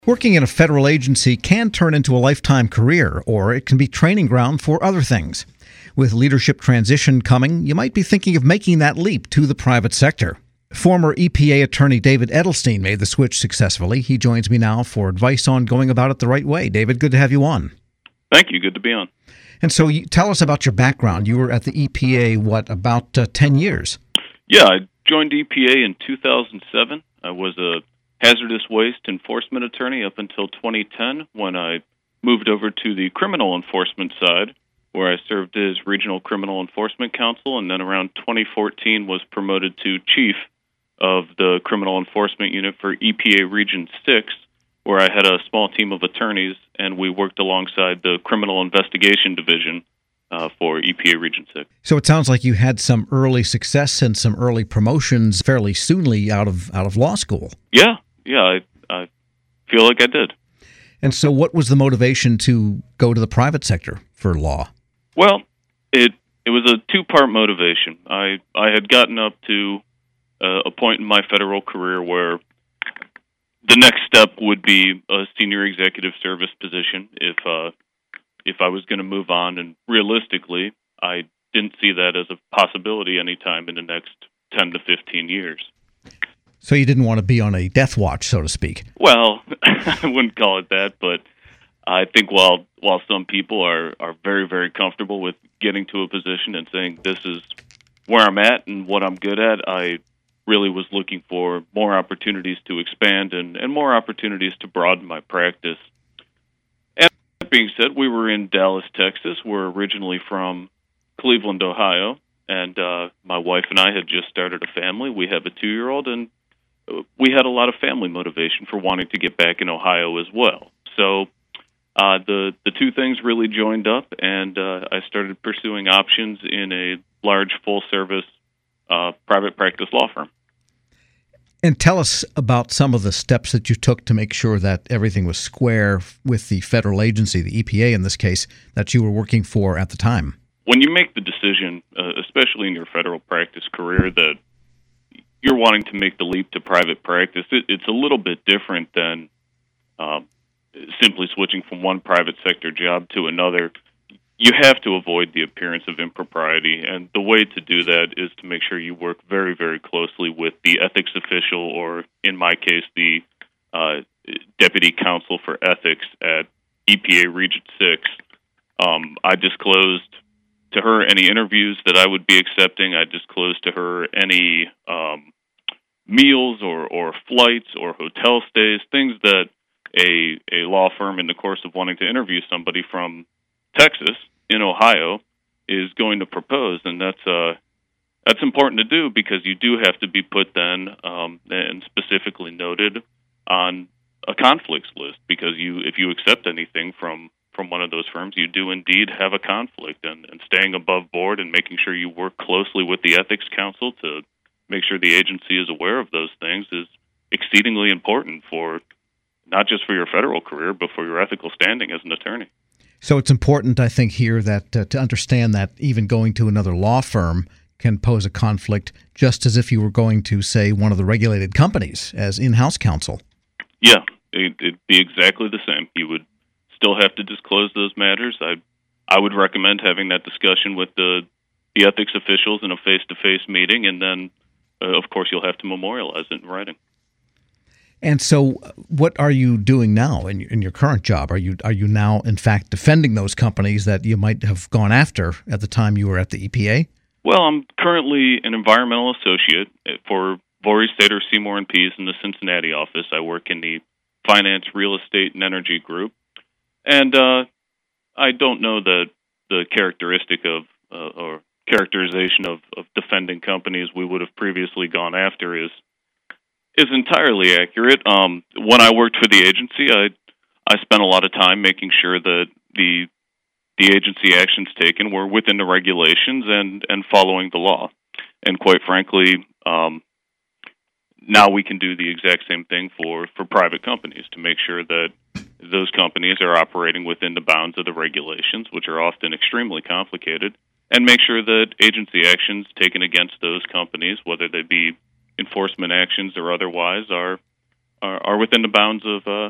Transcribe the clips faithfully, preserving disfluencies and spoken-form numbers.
Working in a federal agency can turn into a lifetime career, or it can be training ground for other things. With leadership transition coming, you might be thinking of making that leap to the private sector. Former E P A attorney David Edelstein made the switch successfully. He joins me now for advice on going about it the right way. David, good to have you on. Thank you. Good to be on. And so you, tell us about your background. You were at the E P A, what, about uh, ten years? Yeah, I joined E P A in two thousand seven. I was a hazardous waste enforcement attorney up until twenty ten, when I moved over to the criminal enforcement side, where I served as regional criminal enforcement counsel, and then around twenty fourteen was promoted to chief of the criminal enforcement unit for E P A Region six, where I had a small team of attorneys, and we worked alongside the criminal investigation division uh, for E P A Region six. So it sounds like you had some early success and some early promotions fairly soonly out of out of law school. Yeah, yeah, I, I feel like I did. And so what was the motivation to go to the private sector for law? Well, it it was a two-part motivation. I, I had gotten up to uh, a point in my federal career where the next step would be a senior executive service position if uh, if I was going to move on. And realistically, I didn't see that as a possibility anytime in the next ten to fifteen years. So you didn't want to be on a death watch, so to speak? Well, I wouldn't call it that, but I think while while some people are, are very, very comfortable with getting to a position and saying this is where I'm at and what I'm good at, I really was looking for more opportunities to expand and, and more opportunities to broaden my practice. And that being said, we were in Dallas, Texas. We're originally from Cleveland, Ohio, and uh, my wife and I had just started a family. We have a two-year-old, and we had a lot of family motivation for wanting to get back in Ohio as well. So uh, the the two things really joined up, and uh, I started pursuing options in a large full-service uh, private practice law firm. And tell us about some of the steps that you took to make sure that everything was square with the federal agency, the E P A in this case, that you were working for at the time. When you make the decision, uh, especially in your federal practice career, that you're wanting to make the leap to private practice, it, it's a little bit different than uh, simply switching from one private sector job to another. You have to avoid the appearance of impropriety, and the way to do that is to make sure you work very, very closely with the ethics official, or in my case, the uh, deputy counsel for ethics at E P A Region six. Um, I disclosed to her any interviews that I would be accepting. I disclosed to her any um, meals or, or flights or hotel stays, things that a a law firm in the course of wanting to interview somebody from Texas in Ohio is going to propose, and that's uh, that's important to do because you do have to be put then um, and specifically noted on a conflicts list, because you if you accept anything from from one of those firms, you do indeed have a conflict, and, and staying above board and making sure you work closely with the ethics council to make sure the agency is aware of those things is exceedingly important for not just for your federal career, but for your ethical standing as an attorney. So it's important, I think, here that uh, to understand that even going to another law firm can pose a conflict, just as if you were going to, say, one of the regulated companies as in-house counsel. Yeah, it, it'd be exactly the same. You would still have to disclose those matters. I I would recommend having that discussion with the the ethics officials in a face-to-face meeting, and then, uh, of course, you'll have to memorialize it in writing. And so what are you doing now in your, in your current job? Are you are you now, in fact, defending those companies that you might have gone after at the time you were at the E P A? Well, I'm currently an environmental associate for Vorys, Sater, Seymour and Pease in the Cincinnati office. I work in the finance, real estate, and energy group. And uh, I don't know that the characteristic of uh, or characterization of, of defending companies we would have previously gone after is is entirely accurate. Um, when I worked for the agency, I I spent a lot of time making sure that the the agency actions taken were within the regulations and, and following the law. And quite frankly, um, now we can do the exact same thing for, for private companies to make sure that those companies are operating within the bounds of the regulations, which are often extremely complicated, and make sure that agency actions taken against those companies, whether they be enforcement actions or otherwise, are are, are within the bounds of uh,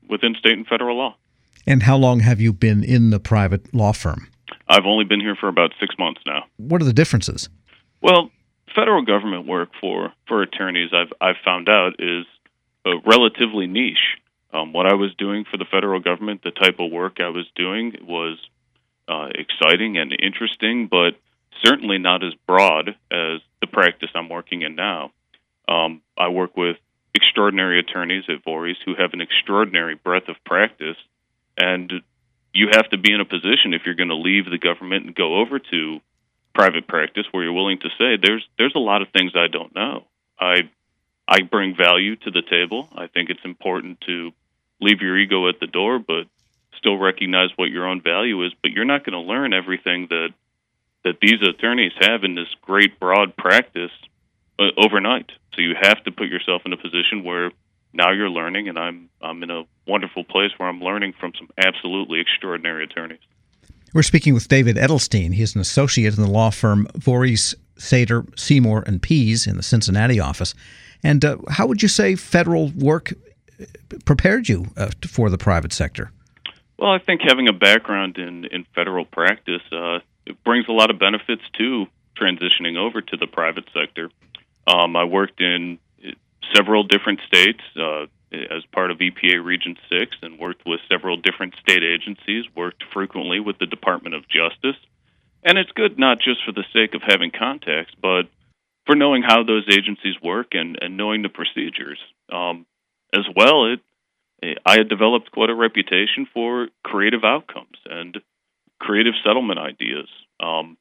within state and federal law. And how long have you been in the private law firm? I've only been here for about six months now. What are the differences? Well, federal government work for, for attorneys, I've I've found out, is uh, relatively niche. Um, what I was doing for the federal government, the type of work I was doing, was uh, exciting and interesting, but certainly not as broad as the practice I'm working in now. Um, I work with extraordinary attorneys at Voorhees who have an extraordinary breadth of practice, and you have to be in a position, if you're going to leave the government and go over to private practice, where you're willing to say, there's there's a lot of things I don't know. I I bring value to the table. I think it's important to leave your ego at the door, but still recognize what your own value is. But you're not going to learn everything that that these attorneys have in this great broad practice uh, overnight. So you have to put yourself in a position where now you're learning, and I'm I'm in a wonderful place where I'm learning from some absolutely extraordinary attorneys. We're speaking with David Edelstein. He's an associate in the law firm Voorhees, Sater, Seymour, and Pease in the Cincinnati office. And uh, how would you say federal work prepared you uh, for the private sector? Well, I think having a background in, in federal practice uh, it brings a lot of benefits to transitioning over to the private sector. Um, I worked in several different states uh, as part of E P A Region six and worked with several different state agencies, worked frequently with the Department of Justice. And it's good not just for the sake of having contacts, but for knowing how those agencies work and, and knowing the procedures. Um, as well, it, I had developed quite a reputation for creative outcomes and creative settlement ideas, um,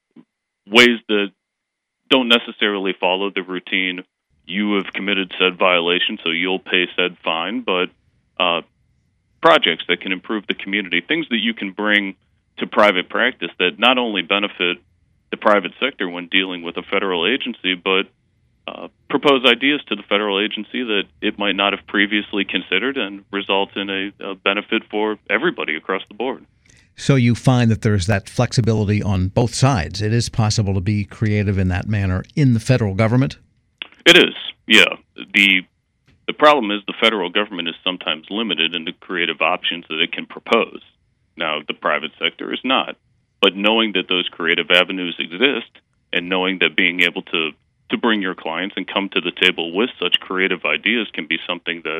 ways that don't necessarily follow the routine. You have committed said violation, so you'll pay said fine, but uh, projects that can improve the community, things that you can bring to private practice that not only benefit the private sector when dealing with a federal agency, but uh, propose ideas to the federal agency that it might not have previously considered and result in a, a benefit for everybody across the board. So you find that there's that flexibility on both sides. It is possible to be creative in that manner in the federal government? It is, yeah. The the problem is the federal government is sometimes limited in the creative options that it can propose. Now, the private sector is not. But knowing that those creative avenues exist and knowing that being able to, to bring your clients and come to the table with such creative ideas can be something that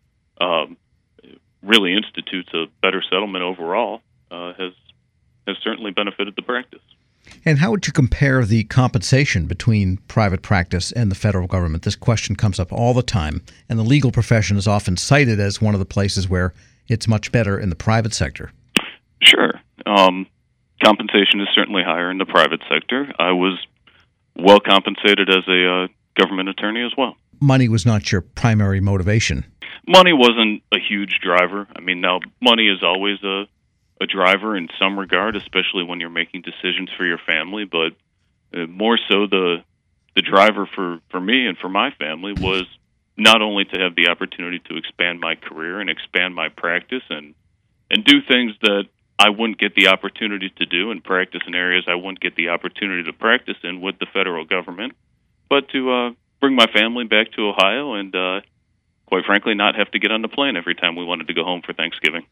um, really institutes a better settlement overall uh, has has certainly benefited the practice. And how would you compare the compensation between private practice and the federal government? This question comes up all the time, and the legal profession is often cited as one of the places where it's much better in the private sector. Sure. Um, compensation is certainly higher in the private sector. I was well compensated as a uh, government attorney as well. Money was not your primary motivation. Money wasn't a huge driver. I mean, now, money is always a a driver in some regard, especially when you're making decisions for your family, but uh, more so the the driver for, for me and for my family was not only to have the opportunity to expand my career and expand my practice and and do things that I wouldn't get the opportunity to do and practice in areas I wouldn't get the opportunity to practice in with the federal government, but to uh, bring my family back to Ohio and, uh, quite frankly, not have to get on the plane every time we wanted to go home for Thanksgiving.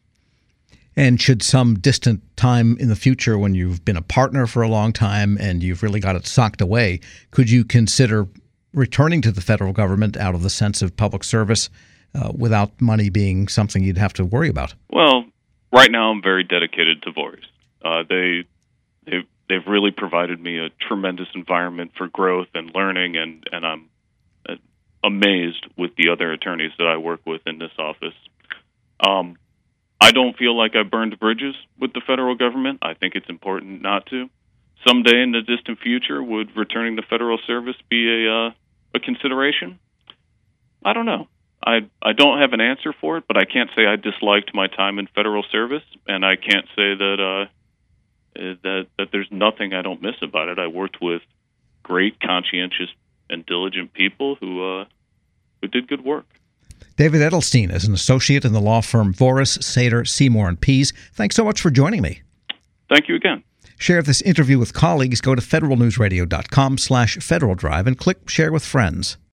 And should some distant time in the future, when you've been a partner for a long time and you've really got it socked away, could you consider returning to the federal government out of the sense of public service uh, without money being something you'd have to worry about? Well, right now I'm very dedicated to Voorhees. Uh, they, they've, they've really provided me a tremendous environment for growth and learning, and, and I'm uh, amazed with the other attorneys that I work with in this office. Um, I don't feel like I burned bridges with the federal government. I think it's important not to. Someday in the distant future, would returning to federal service be a uh, a consideration? I don't know. I I don't have an answer for it, but I can't say I disliked my time in federal service, and I can't say that uh, that that there's nothing I don't miss about it. I worked with great, conscientious, and diligent people who uh, who did good work. David Edelstein is an associate in the law firm Voorhees, Sater, Seymour, and Pease. Thanks so much for joining me. Thank you again. Share this interview with colleagues. Go to federal news radio dot com slash Federal Drive and click Share with Friends.